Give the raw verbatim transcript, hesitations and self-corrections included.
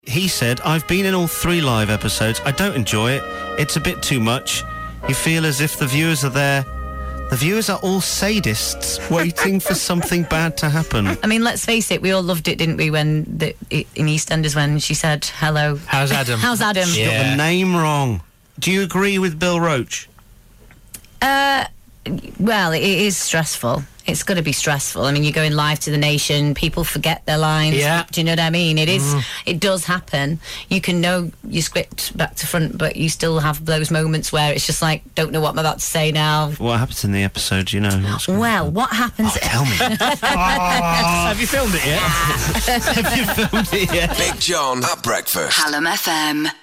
he said, I've been in all three live episodes. I don't enjoy it. It's a bit too much. You feel as if the viewers are there. The viewers are all sadists waiting for something bad to happen. I mean, let's face it, we all loved it, didn't we, when the, in EastEnders when she said, hello. How's Adam? How's Adam? She Yeah. got the name wrong. Do you agree with Bill Roach? Uh, well, it is stressful. It's got to be stressful. I mean, you're going live to the nation, people forget their lines. Yeah. Do you know what I mean? It is. Mm. It does happen. You can know your script back to front, but you still have those moments where it's just like, don't know what I'm about to say now. What happens in the episode, you know? Well, what happens... Oh, tell me. oh. Have you filmed it yet? Have you filmed it yet? Big John at breakfast. Hallam F M.